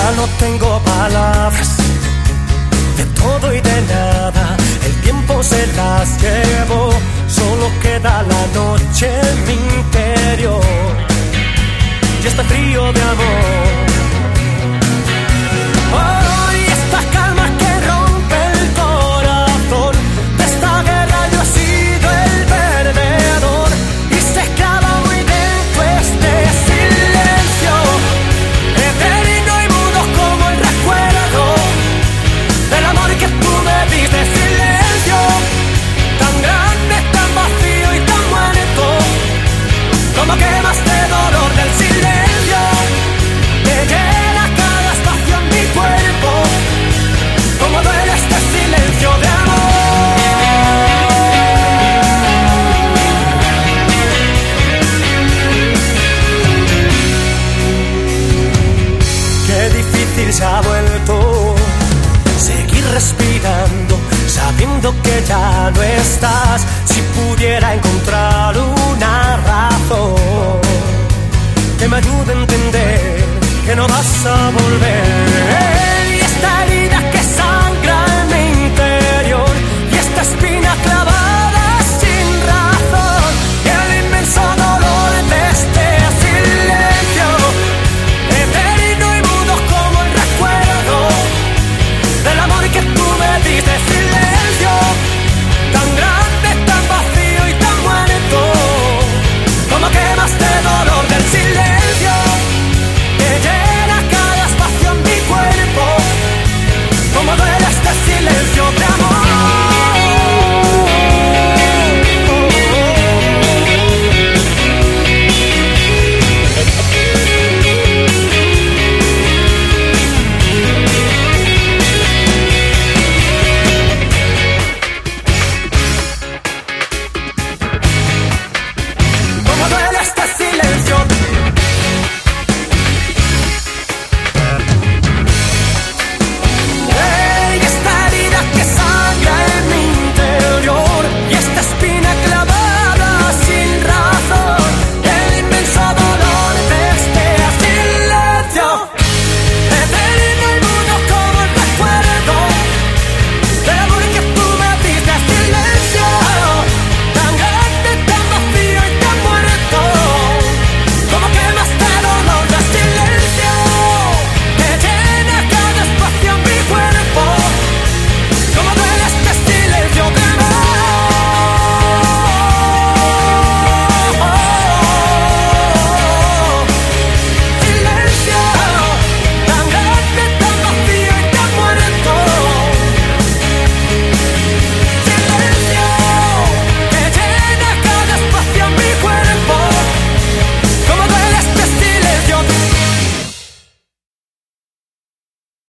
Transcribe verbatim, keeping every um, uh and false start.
Ya no tengo palabras, de todo y de nada, el tiempo se las llevó, solo queda la noche en mi interior y este frío de amor. Hoy esta calma que rompe el corazón, de esta guerra yo he sido el perdedor y se clava muy dentro este silencio, eterno y mudo como el recuerdo del amor que tú me diste. Silencio tan grande, tan vacío y tan muerto, como quemaste dolor del silencio, que llena cada espacio en mi cuerpo, como duele este silencio de amor. Qué difícil se ha vuelto seguir respirando, sabiendo que ya no estás. Si pudiera encontrar una razón que me ayude a entender que no vas a volver.